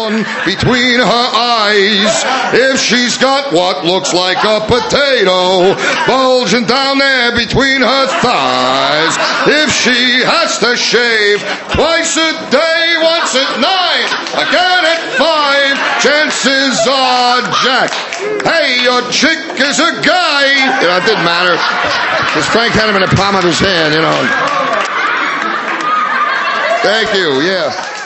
down between her eyes. If she's got what looks like a potato bulging down there between her thighs. If she has to shave twice a day, once at 9, again at 5, chances are, Jack, hey, your chick is a guy. It didn't matter, because Frank had him in the palm of his hand, Thank you, yeah.